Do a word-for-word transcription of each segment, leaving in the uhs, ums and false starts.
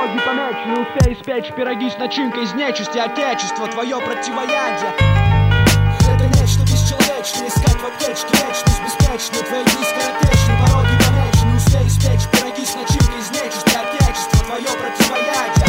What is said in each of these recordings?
Пороги помечены, успей испечь пироги с начинкой из нечисти. Отечество, твое противоядие. Это нечто бесчеловечное, искать в аптечке вечность беспечную. Твои дни скоротечны, пороги помечены, успей испечь пироги с начинкой из нечисти. Отечество, твое противоядие.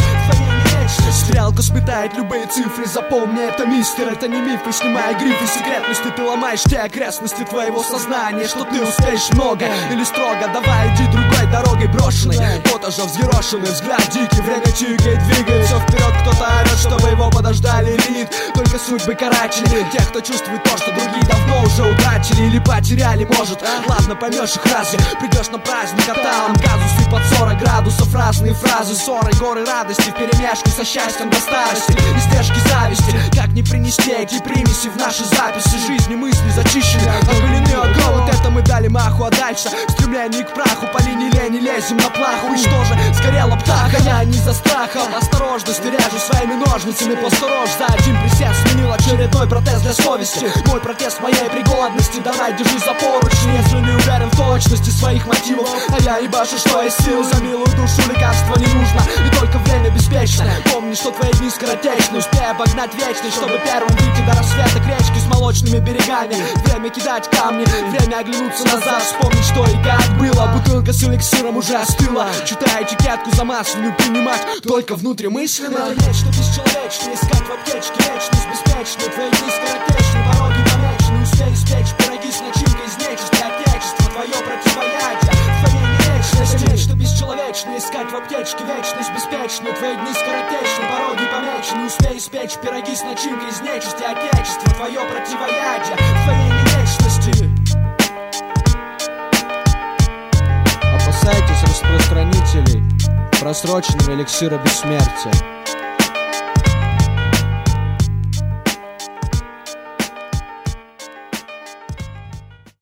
Стрелка сметает любые цифры, запомни, это мистер, это не миф. И снимая грифы секретности, ты ломаешь те окрестности твоего сознания, что ты успеешь много или строго. Давай иди другой дорогой брошенной, кто-то же взъерошенный, взгляд дикий, время тикает, двигает все вперед. Кто-то орет, чтобы его подождали элит, только судьбы каратели тех, кто чувствует то, что другие давно уже утратили или потеряли, может. Ладно, поймешь их разве, придешь на праздник, а там казусы под сорок градусов, разные фразы, ссоры, горы радости вперемешку со счастьем до старости, издержки зависти. Как не принести эти примеси в наши записи жизни, мысли зачищены, оголены огонь. Вот это мы дали маху, а дальше стремление к праху. По линии лени лезем на плаху. И что же, сгорела птаха, я не за страхом. Осторожность режу своими ножницами, посторож. За один присест сменил очередной протез для совести. Мой протест моей пригодности, давай держи за поручни. Если не уверен в точности своих мотивов, а я ебашу, что есть сил. За милую душу лекарства не нужно, и только время беспечно. Помни, что твои дни скоротечны, успей обогнать вечность, чтобы первым выйти до рассвета к речке с молочными берегами. Время кидать камни, время оглянуться назад, вспомнить, что и как было. Бутылка с эликсиром уже остыла, читая этикетку замасленную, принимать только внутримысленно. Это нечто бесчеловечное, искать в аптечке вечность беспечную. Твои дни скоротечны, пороги помечены, успей испечь пироги с начинкой из нечисти. Отечество, твое противоядие, твоей невечности. Нечто бесчеловечное, искать в аптечке вечность беспечную. Твои дни скоротечны, пороги помечены, успей испечь пироги с начинкой из нечисти. Отечество, твое противоядие, твоей невечности. Опасайтесь распространителей просроченного эликсира бессмертия.